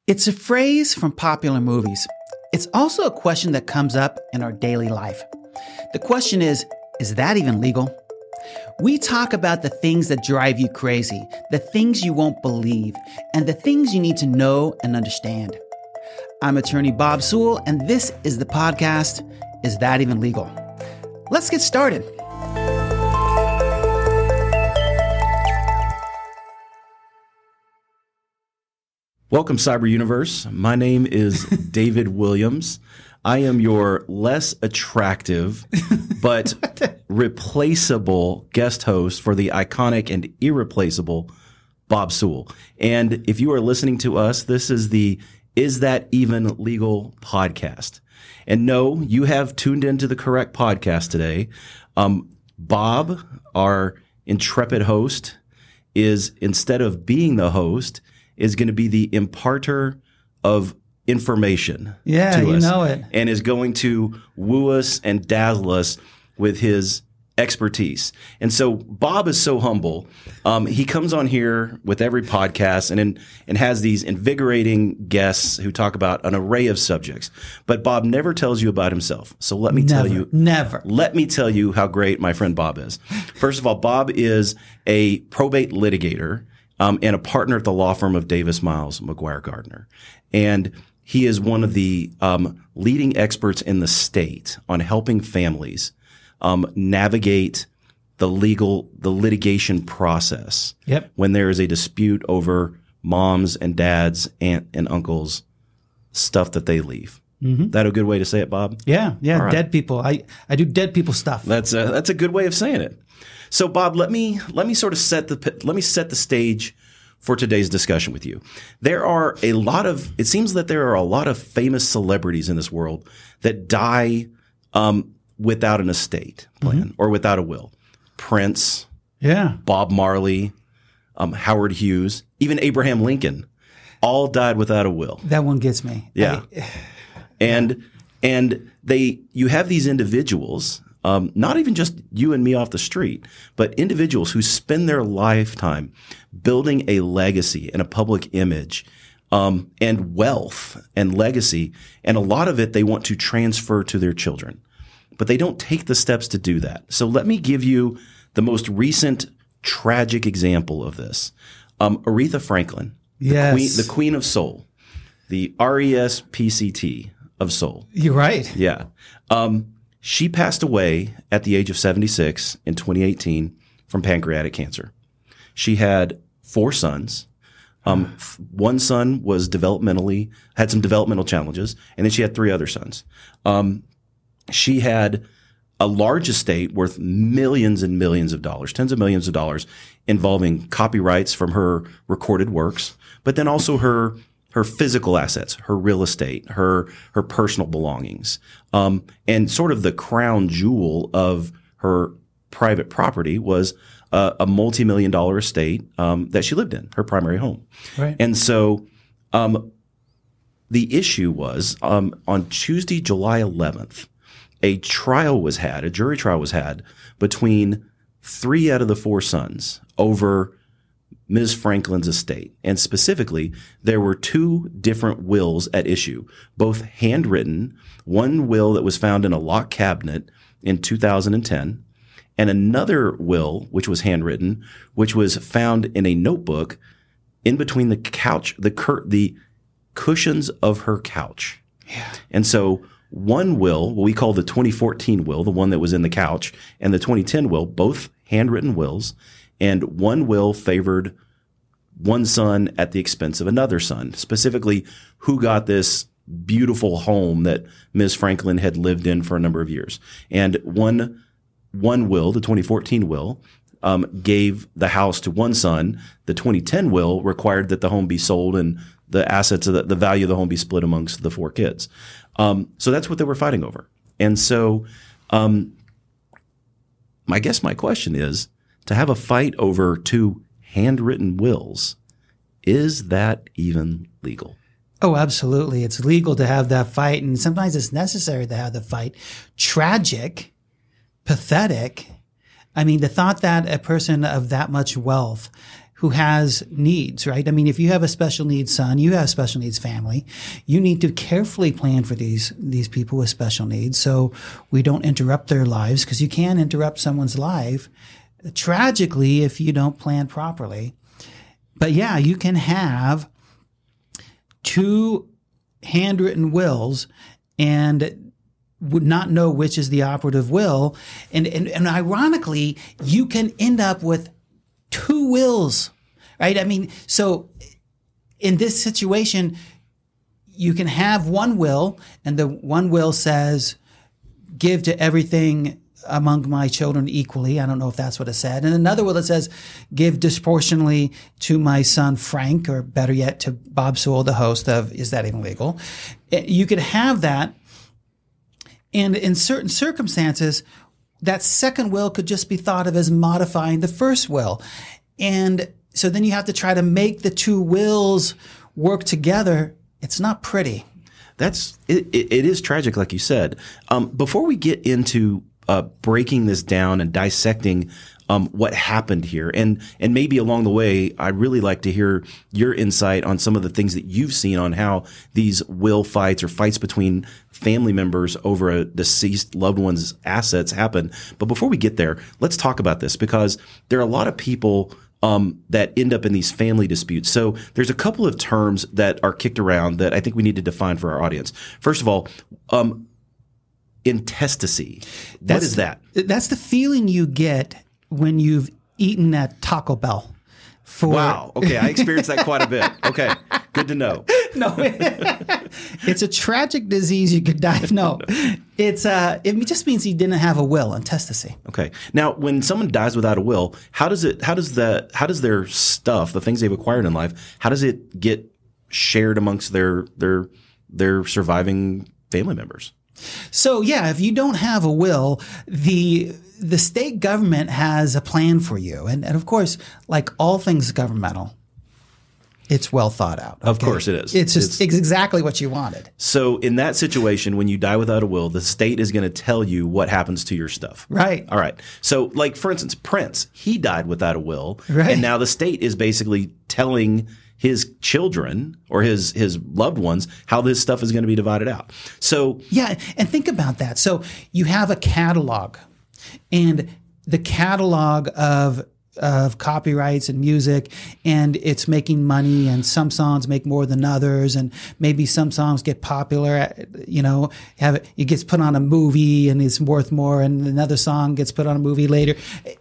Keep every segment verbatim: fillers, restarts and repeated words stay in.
It's a phrase from popular movies. It's also a question that comes up in our daily life. The question is, is that even legal? We talk about the things that drive you crazy, the things you won't believe, and the things you need to know and understand. I'm attorney Bob Sewell, and this is the podcast, Is That Even Legal? Let's get started. Welcome, Cyber Universe. My name is David Williams. I am your less attractive but replaceable guest host for the iconic and irreplaceable Bob Sewell. And if you are listening to us, this is the Is That Even Legal podcast. And no, you have tuned into the correct podcast today. Um, Bob, our intrepid host, is, instead of being the host, is going to be the imparter of information yeah, to you us, know it. and is going to woo us and dazzle us with his expertise. And so Bob is so humble. Um, he comes on here with every podcast and in, and has these invigorating guests who talk about an array of subjects. But Bob never tells you about himself. So let me never, tell you, never. Let me tell you how great my friend Bob is. First of all, Bob is a probate litigator. Um, and a partner at the law firm of Davis Miles McGuire Gardner. And he is one of the um, leading experts in the state on helping families um, navigate the legal, the litigation process. Yep. When there is a dispute over moms and dads, aunt and uncles, stuff that they leave. Mm-hmm. That a good way to say it, Bob? Yeah, yeah, right. Dead people. I, I do dead people stuff. That's a, that's a good way of saying it. So, Bob, let me let me sort of set the let me set the stage for today's discussion with you. There are a lot of it seems that there are a lot of famous celebrities in this world that die um, without an estate plan mm-hmm. or without a will. Prince, yeah, Bob Marley, um, Howard Hughes, even Abraham Lincoln, all died without a will. That one gets me. Yeah, I, and and they you have these individuals. Um, not even just you and me off the street, but individuals who spend their lifetime building a legacy and a public image, um, and wealth and legacy. And a lot of it they want to transfer to their children, but they don't take the steps to do that. So let me give you the most recent tragic example of this. Um, Aretha Franklin, yes. the queen, the queen of soul, the R E S P C T of soul. You're right. Yeah. Um, She passed away at the age of seventy-six in twenty eighteen from pancreatic cancer. She had four sons. Um, one son was developmentally, had some developmental challenges, and then she had three other sons. Um, she had a large estate worth millions and millions of dollars, tens of millions of dollars, involving copyrights from her recorded works, but then also her her physical assets, her real estate, her her personal belongings, um, and sort of the crown jewel of her private property was a, a multi-million dollar estate um, that she lived in, her primary home. Right. And so um, the issue was um, on Tuesday, July eleventh, a trial was had, a jury trial was had between three out of the four sons over Miz Franklin's estate. And specifically, there were two different wills at issue, both handwritten, one will that was found in a locked cabinet in two thousand ten, and another will, which was handwritten, which was found in a notebook in between the couch, the cur- the cushions of her couch. Yeah. And so one will, what we call the twenty fourteen will, the one that was in the couch, and the twenty ten will, both handwritten wills, and one will favored one son at the expense of another son, specifically who got this beautiful home that Miz Franklin had lived in for a number of years. And one one will, the twenty fourteen will, um, gave the house to one son. The twenty ten will required that the home be sold and the assets of the, the value of the home be split amongst the four kids. Um, so that's what they were fighting over. And so um, I guess my question is, to have a fight over two handwritten wills, is that even legal? Oh, absolutely. It's legal to have that fight, and sometimes it's necessary to have the fight. Tragic, pathetic. I mean, the thought that a person of that much wealth who has needs, right? I mean, if you have a special needs son, you have a special needs family, you need to carefully plan for these, these people with special needs so we don't interrupt their lives, because you can interrupt someone's life tragically if you don't plan properly. But yeah, you can have two handwritten wills and would not know which is the operative will. And, and, and ironically, you can end up with two wills, right? I mean, so in this situation, you can have one will, and the one will says, give to everything among my children equally. I don't know if that's what it said. And another will that says, give disproportionately to my son Frank, or better yet, to Bob Sewell, the host of Is That Even Legal? You could have that. And in certain circumstances, that second will could just be thought of as modifying the first will. And so then you have to try to make the two wills work together. It's not pretty. That's it, it, it is tragic, like you said. Um, before we get into Uh, breaking this down and dissecting um, what happened here, and and maybe along the way, I'd really like to hear your insight on some of the things that you've seen on how these will fights or fights between family members over a deceased loved one's assets happen. But before we get there, let's talk about this, because there are a lot of people um, that end up in these family disputes. So there's a couple of terms that are kicked around that I think we need to define for our audience. First of all, um, intestacy. What That's, is that? That's the feeling you get when you've eaten at Taco Bell. For Wow. Okay. I experienced that quite a bit. Okay. Good to know. No, it's a tragic disease you could die of. No, it's uh, it just means he didn't have a will, intestacy. Okay. Now, when someone dies without a will, how does it, how does the, how does their stuff, the things they've acquired in life, how does it get shared amongst their, their, their surviving family members? So yeah, if you don't have a will, the the state government has a plan for you, and and of course, like all things governmental, it's well thought out. Okay? Of course, it is. It's just it's exactly what you wanted. So in that situation, when you die without a will, the state is going to tell you what happens to your stuff. Right. All right. So, like for instance, Prince, he died without a will, right. And now the state is basically telling his children or his his loved ones how this stuff is going to be divided out. So yeah, and think about that. So you have a catalog, and the catalog of of copyrights and music, and it's making money, and some songs make more than others, and maybe some songs get popular, you know, have it, it gets put on a movie and it's worth more, and another song gets put on a movie later.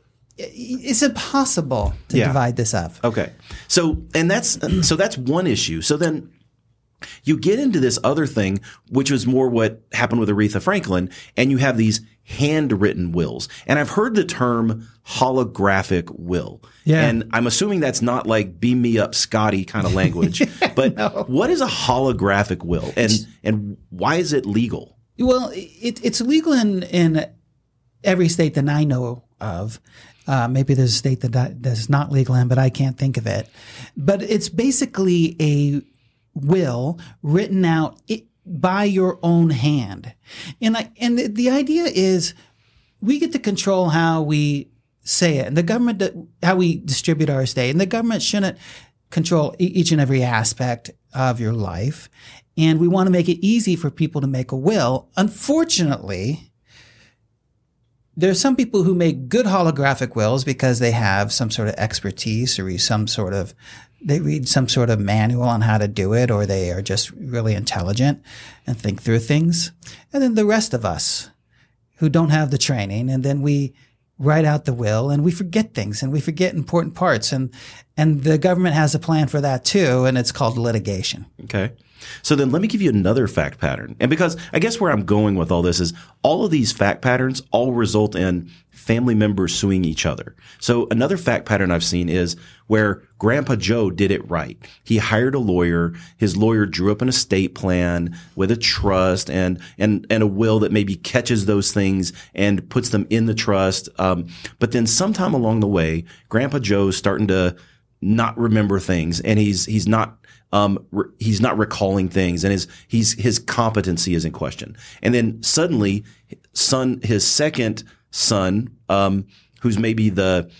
It's impossible to yeah. divide this up. Okay. So, and that's, so that's one issue. So then you get into this other thing, which was more what happened with Aretha Franklin, and you have these handwritten wills. And I've heard the term holographic will. Yeah. And I'm assuming that's not like beam me up Scotty kind of language, but no. What is a holographic will, and, and why is it legal? Well, it, it's legal in, in every state that I know of. Uh, maybe there's a state that that's not legal in, but I can't think of it. But it's basically a will written out it, by your own hand. And I, and the, the idea is we get to control how we say it, and the government, how we distribute our estate, and the government shouldn't control each and every aspect of your life. And we want to make it easy for people to make a will. Unfortunately, there are some people who make good holographic wills because they have some sort of expertise, or some sort of, they read some sort of manual on how to do it, or they are just really intelligent and think through things. And then the rest of us who don't have the training, and then we write out the will and we forget things, and we forget important parts. And, and the government has a plan for that too, and it's called litigation. Okay. So then let me give you another fact pattern. And because I guess where I'm going with all this is all of these fact patterns all result in family members suing each other. So another fact pattern I've seen is where Grandpa Joe did it right. He hired a lawyer. His lawyer drew up an estate plan with a trust and, and, and a will that maybe catches those things and puts them in the trust. Um, but then sometime along the way, Grandpa Joe's starting to not remember things, and he's, he's not, Um, re- he's not recalling things, and his he's his competency is in question. And then suddenly, son, his second son, um, who's maybe the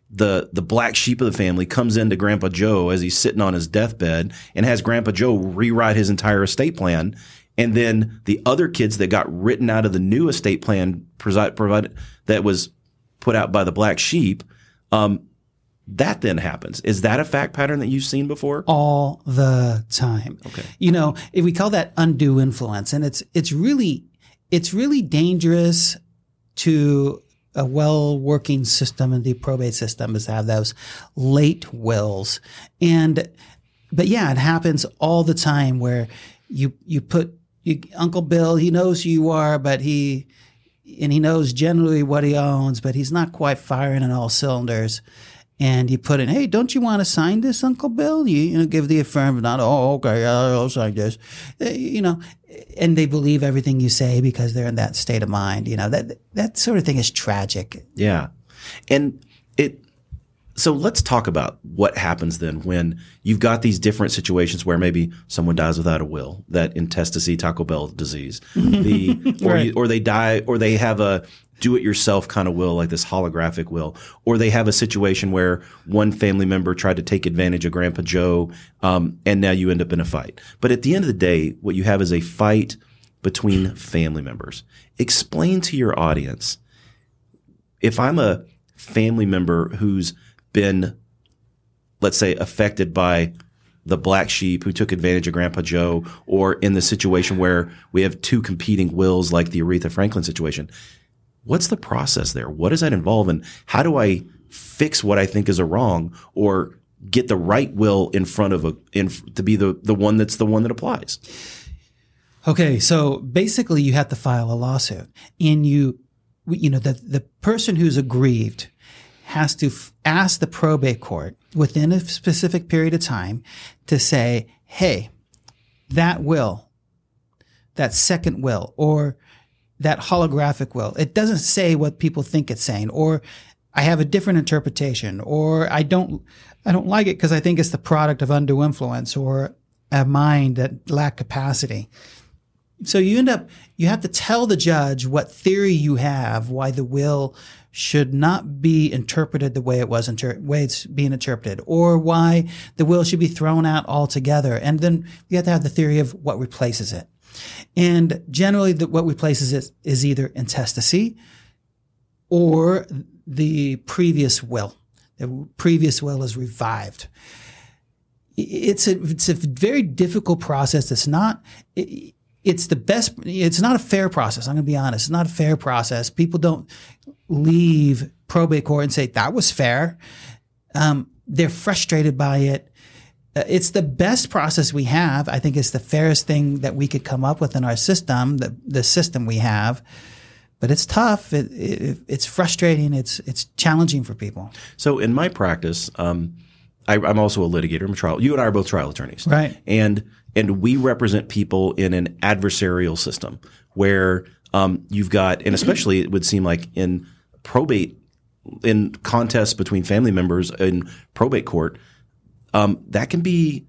the the black sheep of the family comes into Grandpa Joe as he's sitting on his deathbed and has Grandpa Joe rewrite his entire estate plan. And then the other kids that got written out of the new estate plan provided provide, that was put out by the black sheep, um, that then happens. Is that a fact pattern that you've seen before? All the time. Okay. You know, if we call that undue influence, and it's it's really it's really dangerous to a well-working system, and the probate system is to have those late wills. And but yeah, it happens all the time where you you put you, Uncle Bill, he knows who you are, but he and he knows generally what he owns, but he's not quite firing on all cylinders. And you put in, hey, don't you want to sign this, Uncle Bill? You, you know, give the affirmative nod. Oh, okay, I'll sign this. Uh, you know, and they believe everything you say because they're in that state of mind. You know, that that sort of thing is tragic. Yeah, and it. So let's talk about what happens then when you've got these different situations where maybe someone dies without a will, that intestacy Taco Bell disease, the or Right. you, or they die or they have a do-it-yourself kind of will, like this holographic will, or they have a situation where one family member tried to take advantage of Grandpa Joe, um, and now you end up in a fight. But at the end of the day, what you have is a fight between family members. Explain to your audience, if I'm a family member who's been, let's say, affected by the black sheep who took advantage of Grandpa Joe, or in the situation where we have two competing wills like the Aretha Franklin situation, what's the process there? What does that involve? And how do I fix what I think is a wrong, or get the right will in front of a, in, to be the, the one that's the one that applies? Okay, so basically you have to file a lawsuit, and you, you know, the, the person who's aggrieved has to f- ask the probate court within a specific period of time to say, hey, that will, that second will, or that holographic will, it doesn't say what people think it's saying, or I have a different interpretation, or I don't, I don't like it because I think it's the product of undue influence or a mind that lack capacity. So you end up, you have to tell the judge what theory you have, why the will should not be interpreted the way it was, inter- way it's being interpreted, or why the will should be thrown out altogether. And then you have to have the theory of what replaces it. And generally the, what replaces it is either intestacy or the previous will. The previous will is revived. It's a, it's a very difficult process. It's not, it, it's the best, it's not a fair process. I'm going to be honest. It's not a fair process. People don't leave probate court and say, that was fair. Um, they're frustrated by it. Uh, it's the best process we have. I think it's the fairest thing that we could come up with in our system, the, the system we have. But it's tough. It, it, it's frustrating. It's it's challenging for people. So in my practice, um, I, I'm also a litigator. I'm a trial. You and I are both trial attorneys, Right. And and we represent people in an adversarial system where um, you've got, and especially it would seem like in probate, in contests between family members in probate court, um, that can be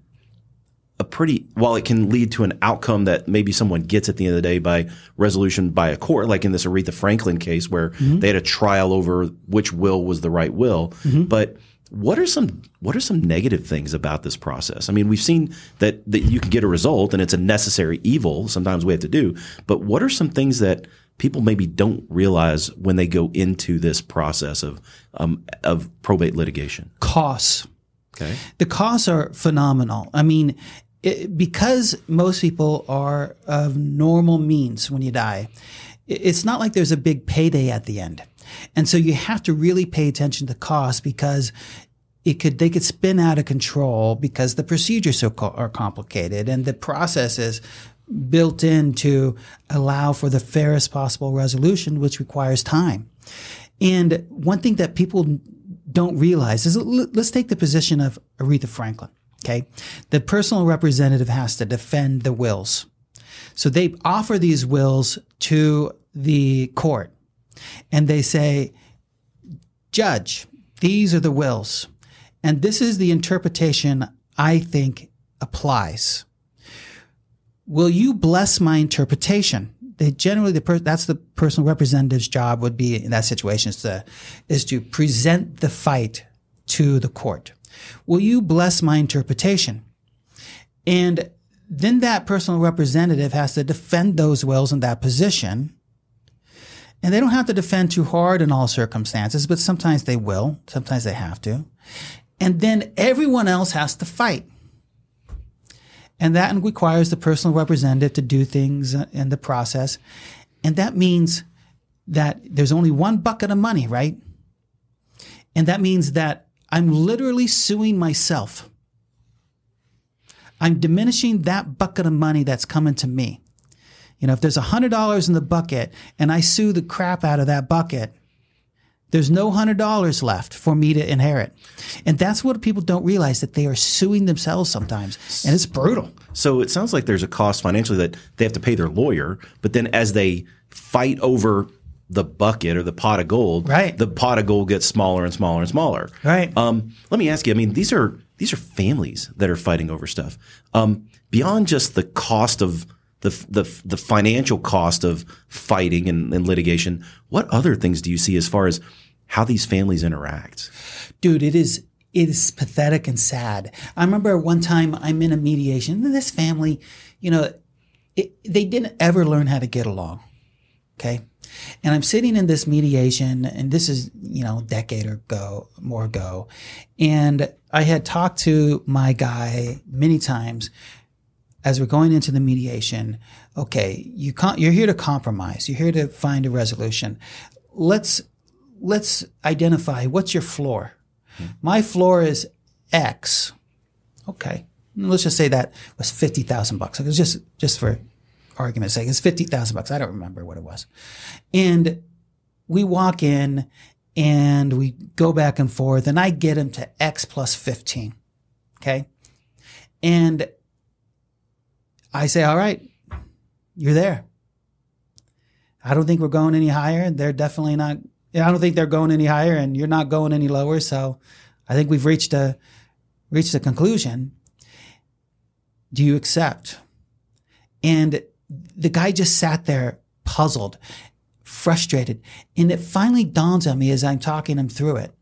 a pretty, while it can lead to an outcome that maybe someone gets at the end of the day by resolution by a court, like in this Aretha Franklin case where mm-hmm. they had a trial over which will was the right will. Mm-hmm. But what are some what are some negative things about this process? I mean, we've seen that, that you can get a result and it's a necessary evil. Sometimes we have to do. But what are some things that people maybe don't realize when they go into this process of um, of probate litigation? Costs. Okay. The costs are phenomenal. I mean, it, because most people are of normal means when you die, it's not like there's a big payday at the end. And so you have to really pay attention to costs because it could, they could spin out of control because the procedures so co- are complicated and the process is built in to allow for the fairest possible resolution, which requires time. And one thing that people don't realize is, let's take the position of Aretha Franklin. Okay. The personal representative has to defend the wills. So they offer these wills to the court and they say, Judge, these are the wills. And this is the interpretation I think applies. Will you bless my interpretation? They generally, the per, that's the personal representative's job would be in that situation is to, is to present the fight to the court. Will you bless my interpretation? And then that personal representative has to defend those wills in that position. And they don't have to defend too hard in all circumstances, but sometimes they will. Sometimes they have to. And then everyone else has to fight. And that requires the personal representative to do things in the process. And that means that there's only one bucket of money, right? And that means that I'm literally suing myself. I'm diminishing that bucket of money that's coming to me. You know, if there's one hundred dollars in the bucket and I sue the crap out of that bucket, there's no one hundred dollars left for me to inherit. And that's what people don't realize, that they are suing themselves sometimes. And it's brutal. So it sounds like there's a cost financially that they have to pay their lawyer, but then as they fight over the bucket or the pot of gold, right, the pot of gold gets smaller and smaller and smaller. Right. Um, let me ask you, I mean, these are these are families that are fighting over stuff. Um, beyond just the cost of the the the financial cost of fighting and, and litigation, what other things do you see as far as how these families interact? Dude, it is it is pathetic and sad. I remember one time I'm in a mediation, and this family, you know, it, they didn't ever learn how to get along. Okay. And I'm sitting in this mediation, and this is, you know, a decade or go, more ago. And I had talked to my guy many times as we're going into the mediation. Okay, you can't, you're here to compromise. You're here to find a resolution. Let's, let's identify what's your floor. Hmm. My floor is X. Okay. Let's just say that was fifty thousand bucks. It was just, just for argument's sake, it's fifty thousand bucks. I don't remember what it was. And we walk in and we go back and forth, and I get him to X plus fifteen. Okay. And I say, all right, you're there. I don't think we're going any higher. They're definitely not. I don't think they're going any higher, and you're not going any lower. So I think we've reached a, reached a conclusion. Do you accept? And the guy just sat there puzzled, frustrated. And it finally dawns on me as I'm talking him through it.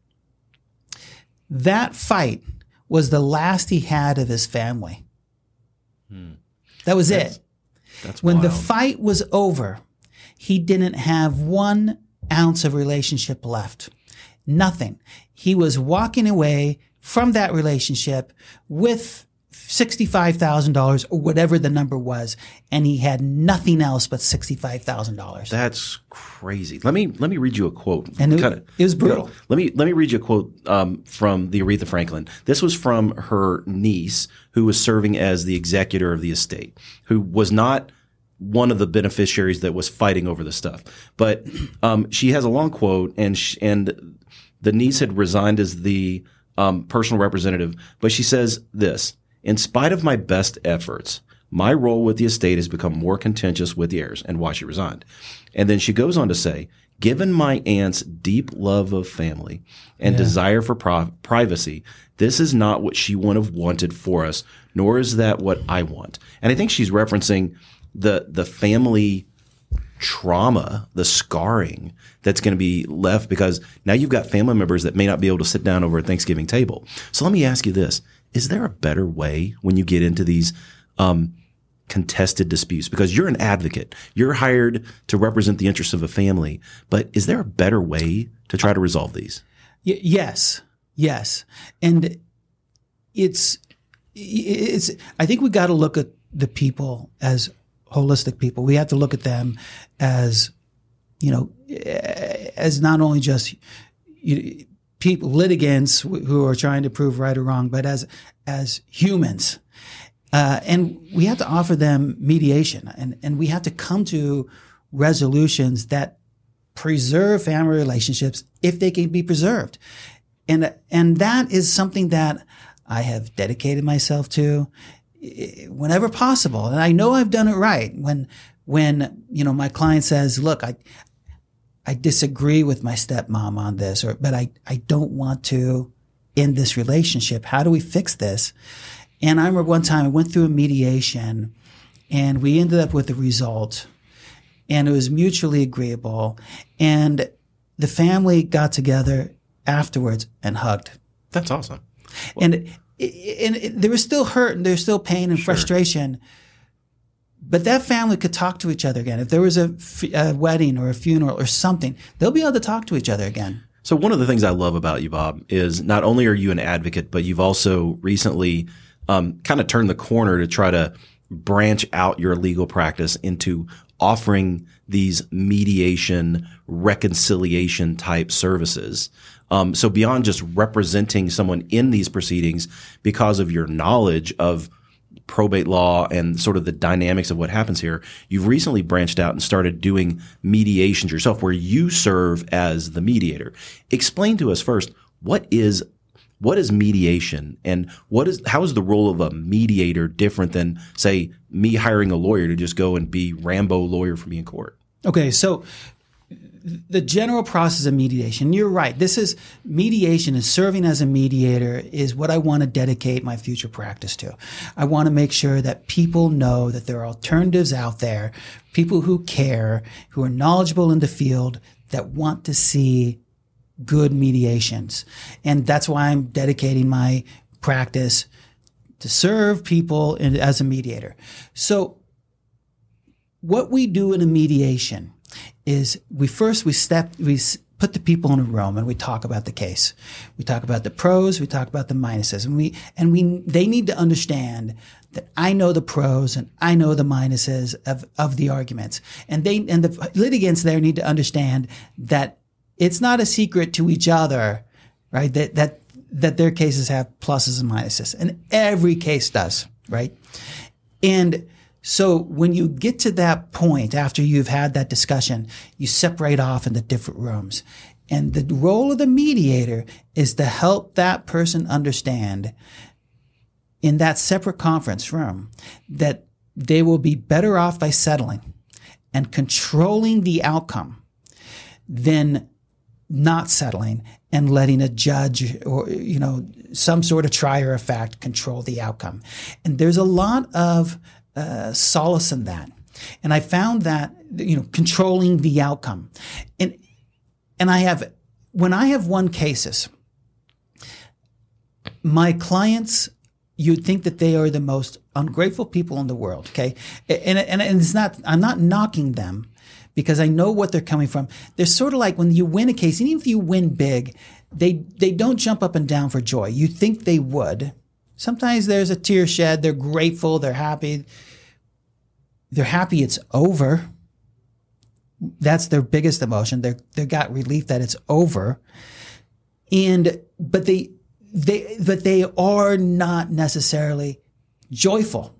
That fight was the last he had of his family. Hmm. That was that's, it. That's when wild. The fight was over, he didn't have one ounce of relationship left. Nothing. He was walking away from that relationship with sixty-five thousand dollars or whatever the number was, and he had nothing else but sixty-five thousand dollars. That's crazy. Let me let me read you a quote. And it, Kinda, it was brutal. You know, let me let me read you a quote um, from the Aretha Franklin. This was from her niece, who was serving as the executor of the estate, who was not one of the beneficiaries that was fighting over the stuff. But um, she has a long quote, and she, and the niece had resigned as the um, personal representative. But she says this: "In spite of my best efforts, my role with the estate has become more contentious with the heirs," and why she resigned. And then she goes on to say, "Given my aunt's deep love of family and yeah. desire for pro- privacy, this is not what she would have wanted for us, nor is that what I want." And I think she's referencing the the family trauma, the scarring that's going to be left, because now you've got family members that may not be able to sit down over a Thanksgiving table. So let me ask you this. Is there a better way when you get into these um, contested disputes? Because you're an advocate. You're hired to represent the interests of a family. But is there a better way to try to resolve these? Y- yes. Yes. And it's, it's, I think we got to look at the people as holistic people. We have to look at them as, you know, as not only just you, people, litigants who are trying to prove right or wrong, but as as humans. Uh, and we have to offer them mediation, and, and we have to come to resolutions that preserve family relationships if they can be preserved. And and that is something that I have dedicated myself to whenever possible. And I know I've done it right. When when you know my client says, "Look, I I disagree with my stepmom on this," or but I, I don't want to end this relationship. How do we fix this? And I remember one time I went through a mediation, and we ended up with a result, and it was mutually agreeable. And the family got together afterwards and hugged. That's awesome. Well, and it, and it, there was still hurt and there's still pain and sure. frustration. But that family could talk to each other again. If there was a, a wedding or a funeral or something, they'll be able to talk to each other again. So one of the things I love about you, Bob, is not only are you an advocate, but you've also recently um, kind of turned the corner to try to branch out your legal practice into offering these mediation, reconciliation type services. Um, so beyond just representing someone in these proceedings, because of your knowledge of probate law and sort of the dynamics of what happens here, you've recently branched out and started doing mediations yourself where you serve as the mediator. Explain to us first, what is what is mediation and what is how is the role of a mediator different than, say, me hiring a lawyer to just go and be Rambo lawyer for me in court? Okay, so the general process of mediation, you're right. This is mediation and serving as a mediator is what I want to dedicate my future practice to. I want to make sure that people know that there are alternatives out there, people who care, who are knowledgeable in the field, that want to see good mediations. And that's why I'm dedicating my practice to serve people in, as a mediator. So what we do in a mediation is we first we step we put the people in a room and we talk about the case. We talk about the pros, we talk about the minuses, and we and we they need to understand that I know the pros and I know the minuses of of the arguments, and they and the litigants there need to understand that it's not a secret to each other, right? That that that their cases have pluses and minuses, and every case does, right? And so when you get to that point, after you've had that discussion, you separate off into different rooms. And the role of the mediator is to help that person understand in that separate conference room that they will be better off by settling and controlling the outcome than not settling and letting a judge or, you know, some sort of trier of fact control the outcome. And there's a lot of Uh, solace in that. And I found that, you know, controlling the outcome. And, and I have, when I have won cases, my clients, you'd think that they are the most ungrateful people in the world. Okay. And, and, and it's not, I'm not knocking them because I know what they're coming from. They're sort of like when you win a case, even if you win big, they, they don't jump up and down for joy. You think they would. Sometimes there's a tear shed. They're grateful. They're happy. They're happy it's over. That's their biggest emotion. They're, they got relief that it's over. And, but they, they, but they are not necessarily joyful.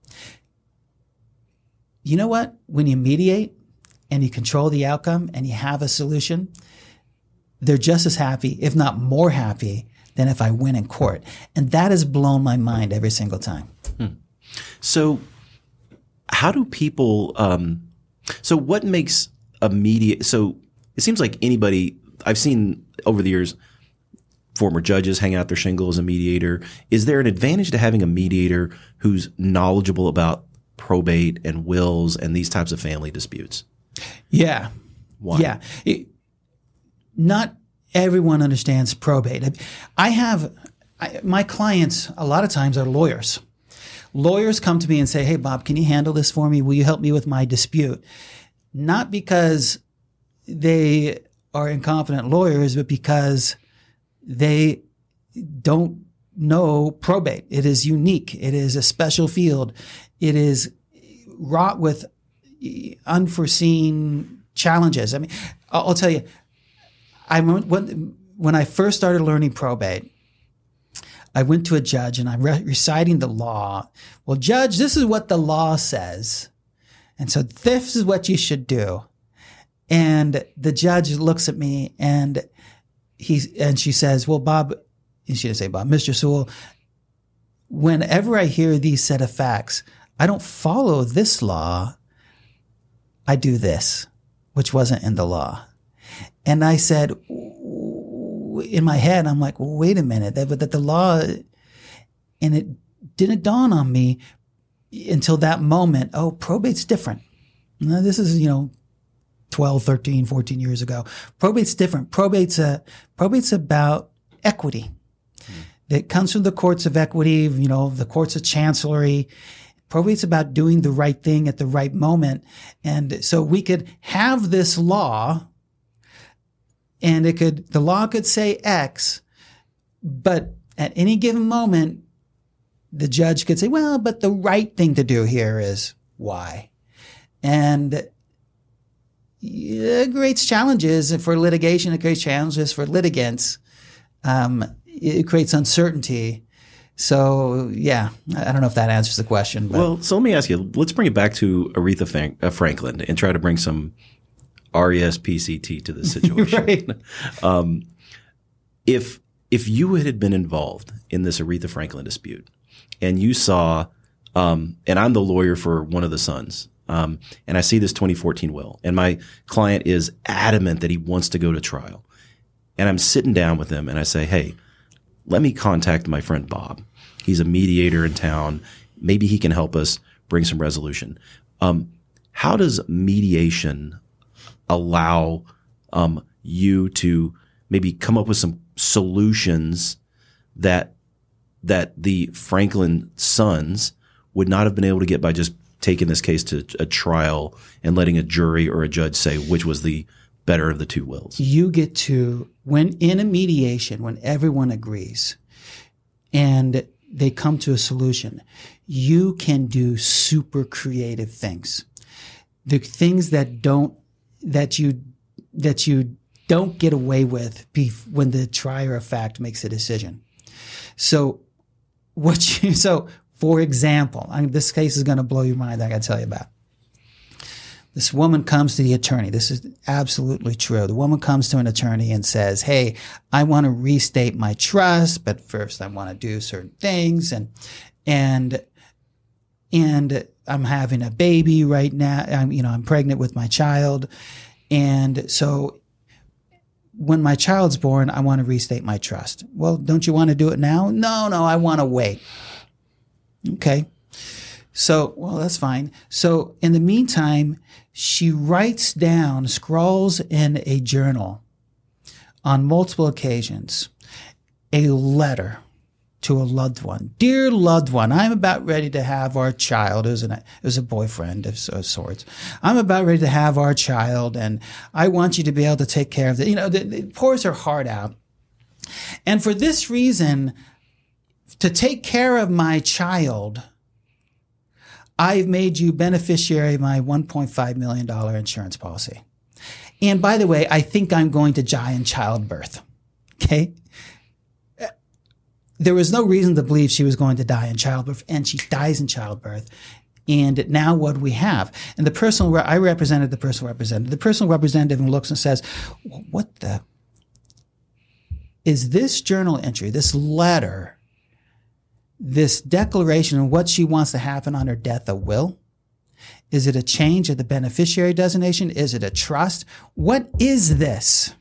You know what? When you mediate and you control the outcome and you have a solution, they're just as happy, if not more happy, than if I win in court. And that has blown my mind every single time. Hmm. So how do people, um, so what makes a mediator, so it seems like anybody, I've seen over the years, former judges hang out their shingle as a mediator. Is there an advantage to having a mediator who's knowledgeable about probate and wills and these types of family disputes? Yeah. Why? Yeah. It, not everyone understands probate. I have, I, my clients a lot of times are lawyers. Lawyers come to me and say, hey, Bob, can you handle this for me? Will you help me with my dispute? Not because they are incompetent lawyers, but because they don't know probate. It is unique. It is a special field. It is wrought with unforeseen challenges. I mean, I'll tell you, I when, when I first started learning probate, I went to a judge and I'm re- reciting the law. Well, judge, this is what the law says. And so this is what you should do. And the judge looks at me and he's, and she says, well, Bob, and she didn't say Bob, Mister Sewell, whenever I hear these set of facts, I don't follow this law. I do this, which wasn't in the law. And I said, in my head, I'm like, well, wait a minute, that, that the law, and it didn't dawn on me until that moment. Oh, probate's different. Now, this is, you know, twelve, thirteen, fourteen years ago. Probate's different. Probate's a, probate's about equity. It comes from the courts of equity, you know, the courts of chancellery. Probate's about doing the right thing at the right moment. And so we could have this law, and it could, the law could say X, but at any given moment, the judge could say, well, but the right thing to do here is Y. And it creates challenges for litigation. It creates challenges for litigants. Um, it creates uncertainty. So, yeah, I don't know if that answers the question. But. Well, so let me ask you, let's bring it back to Aretha Frank, uh, Franklin and try to bring some R E S P C T to this situation. Right. um, if, if you had been involved in this Aretha Franklin dispute and you saw, um, and I'm the lawyer for one of the sons, um, and I see this twenty fourteen will, and my client is adamant that he wants to go to trial, and I'm sitting down with him and I say, hey, let me contact my friend Bob. He's a mediator in town. Maybe he can help us bring some resolution. Um, how does mediation allow um, you to maybe come up with some solutions that that the Franklin sons would not have been able to get by just taking this case to a trial and letting a jury or a judge say which was the better of the two wills? You get to, when in a mediation, when everyone agrees and they come to a solution, you can do super creative things. The things that don't, that you, that you don't get away with when the trier of fact makes a decision. So what you, so for example, I mean, this case is going to blow your mind. I got to tell you about. This woman comes to the attorney. This is absolutely true. The woman comes to an attorney and says, hey, I want to restate my trust, but first I want to do certain things. And, and, and I'm having a baby right now. I'm, you know, I'm pregnant with my child. And so when my child's born, I want to restate my trust. Well, don't you want to do it now? No, no, I want to wait. Okay. So, well, that's fine. So in the meantime, she writes down, scrawls in a journal on multiple occasions, a letter to a loved one. Dear loved one, I'm about ready to have our child. It was, an, it was a boyfriend of, of sorts. I'm about ready to have our child, and I want you to be able to take care of it. You know, it pours her heart out. And for this reason, to take care of my child, I've made you beneficiary of my one point five million dollars insurance policy. And by the way, I think I'm going to die in childbirth. Okay? There was no reason to believe she was going to die in childbirth, and she dies in childbirth. And now what do we have? And the personal, I represented the personal representative. The personal representative looks and says, what the, is this journal entry, this letter, this declaration of what she wants to happen on her death a will? Is it a change of the beneficiary designation? Is it a trust? What is this?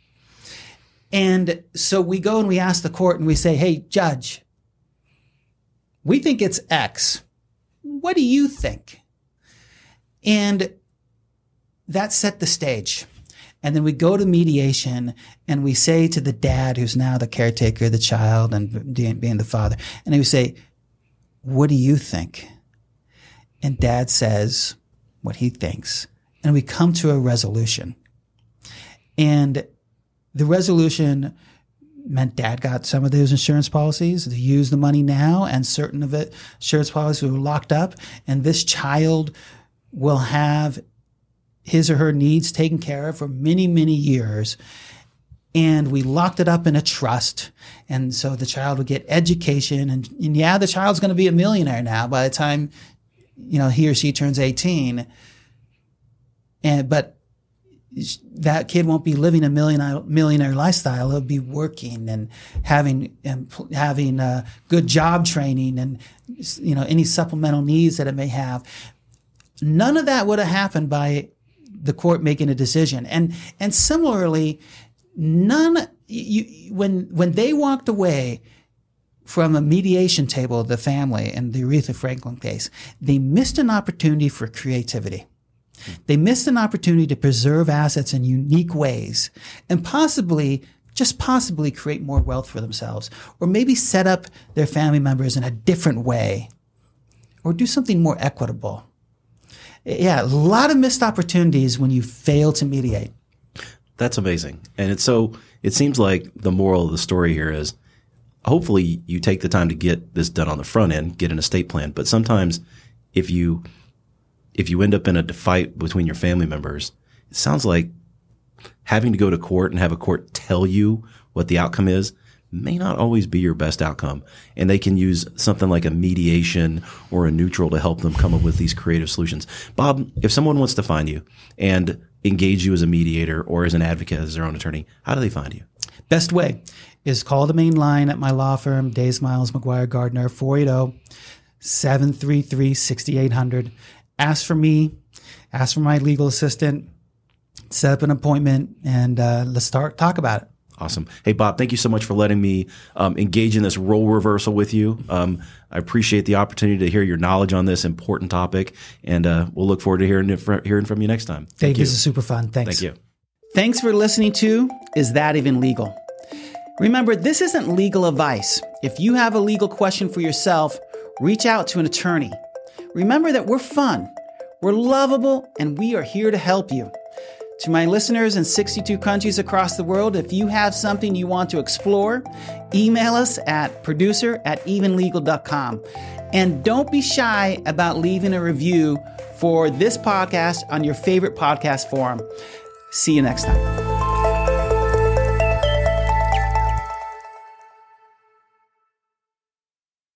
And so we go and we ask the court and we say, hey, judge, we think it's X. What do you think? And that set the stage. And then we go to mediation and we say to the dad, who's now the caretaker of the child and being the father, and we say, what do you think? And dad says what he thinks. And we come to a resolution. And the resolution meant dad got some of those insurance policies to use the money now, and certain of it, insurance policies were locked up. And this child will have his or her needs taken care of for many, many years. And we locked it up in a trust. And so the child would get education. And, and yeah, the child's going to be a millionaire now by the time, you know, he or she turns eighteen. And, but that kid won't be living a millionaire, millionaire lifestyle. He'll be working and having, and having uh, good job training and, you know, any supplemental needs that it may have. None of that would have happened by the court making a decision. And, and similarly, none, you, when, when they walked away from a mediation table of the family in the Aretha Franklin case, they missed an opportunity for creativity. They missed an opportunity to preserve assets in unique ways and possibly just possibly create more wealth for themselves, or maybe set up their family members in a different way, or do something more equitable. Yeah, a lot of missed opportunities when you fail to mediate. That's amazing. And it's so, it seems like the moral of the story here is hopefully you take the time to get this done on the front end, get an estate plan. But sometimes if you, if you end up in a fight between your family members, it sounds like having to go to court and have a court tell you what the outcome is may not always be your best outcome. And they can use something like a mediation or a neutral to help them come up with these creative solutions. Bob, if someone wants to find you and engage you as a mediator or as an advocate, as their own attorney, how do they find you? Best way is call the main line at my law firm, Days Miles McGuire Gardner, four eight zero, seven three three, six eight zero zero. Ask for me, ask for my legal assistant, set up an appointment, and uh, let's start talk about it. Awesome. Hey, Bob, thank you so much for letting me um, engage in this role reversal with you. Um, I appreciate the opportunity to hear your knowledge on this important topic, and uh, we'll look forward to hearing, hearing from you next time. Thank Dave, you. This is super fun. Thanks. Thank you. Thanks for listening to Is That Even Legal? Remember, this isn't legal advice. If you have a legal question for yourself, reach out to an attorney. Remember that we're fun, we're lovable, and we are here to help you. To my listeners in sixty-two countries across the world, if you have something you want to explore, email us at producer at even legal dot com. And don't be shy about leaving a review for this podcast on your favorite podcast forum. See you next time.